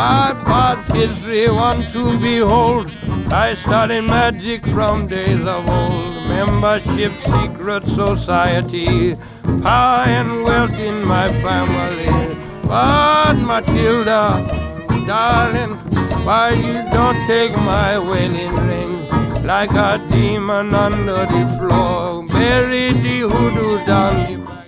My past history one to behold. I studied magic from days of old. Membership, secret society, power and wealth in my family. But Matilda, darling, why you don't take my wedding ring? Like a demon under the floor, bury the hoodoo down the